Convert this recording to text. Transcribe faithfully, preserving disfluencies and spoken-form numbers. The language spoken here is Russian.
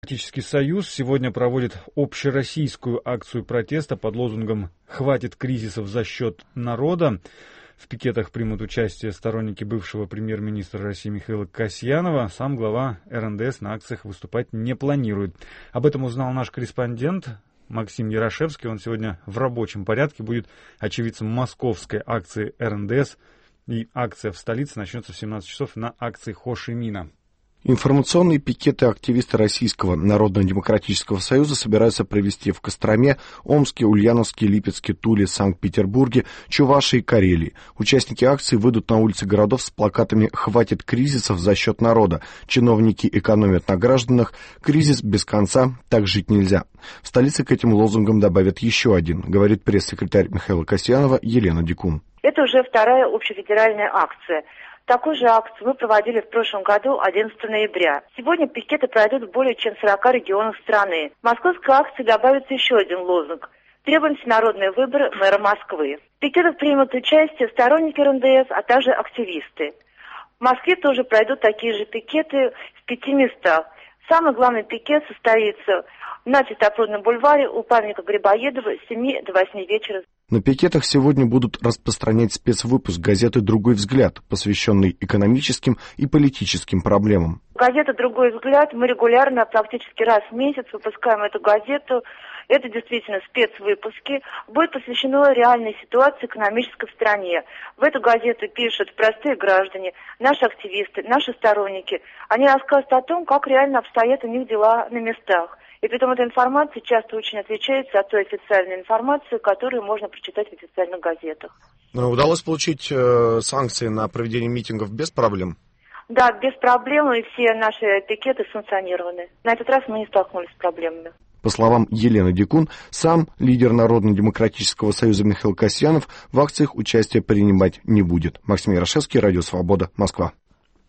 Народно-демократический союз сегодня проводит общероссийскую акцию протеста под лозунгом «Хватит кризисов за счет народа». В пикетах примут участие сторонники бывшего премьер-министра России Михаила Касьянова. Сам глава эр эн дэ эс на акциях выступать не планирует. Об этом узнал наш корреспондент Максим Ярошевский. Он сегодня в рабочем порядке будет очевидцем московской акции эр эн дэ эс. И акция в столице начнется в семнадцать часов на акции Хо Ши Мина. Информационные пикеты активисты Российского Народно-демократического союза собираются провести в Костроме, Омске, Ульяновске, Липецке, Туле, Санкт-Петербурге, Чувашии и Карелии. Участники акции выйдут на улицы городов с плакатами «Хватит кризисов за счет народа», «Чиновники экономят на гражданах», «Кризис без конца, так жить нельзя». В столице к этим лозунгам добавят еще один, говорит пресс-секретарь Михаила Касьянова Елена Дикун. Это уже вторая общефедеральная акция. Такую же акцию мы проводили в прошлом году, одиннадцатого ноября. Сегодня пикеты пройдут в более чем сорока регионах страны. В московской акции добавится еще один лозунг. Требуем всенародные выборы мэра Москвы. В пикетах примут участие сторонники эр эн дэ эс, а также активисты. В Москве тоже пройдут такие же пикеты в пяти местах. Самый главный пикет состоится на Чистопрудном бульваре у памятника Грибоедова с семи до восьми вечера. На пикетах сегодня будут распространять спецвыпуск газеты «Другой взгляд», посвященный экономическим и политическим проблемам. Газета «Другой взгляд», мы регулярно, практически раз в месяц выпускаем эту газету. Это действительно спецвыпуски. Будет посвящено реальной ситуации экономической в стране. В эту газету пишут простые граждане, наши активисты, наши сторонники. Они рассказывают о том, как реально обстоят у них дела на местах. И притом эта информация часто очень отличается от той официальной информации, которую можно прочитать в официальных газетах. Но удалось получить э, санкции на проведение митингов без проблем? Да, без проблем, и все наши пикеты санкционированы. На этот раз мы не столкнулись с проблемами. По словам Елены Дикун, сам лидер Народно-демократического союза Михаил Касьянов в акциях участия принимать не будет. Максим Ярошевский, Радио Свобода, Москва.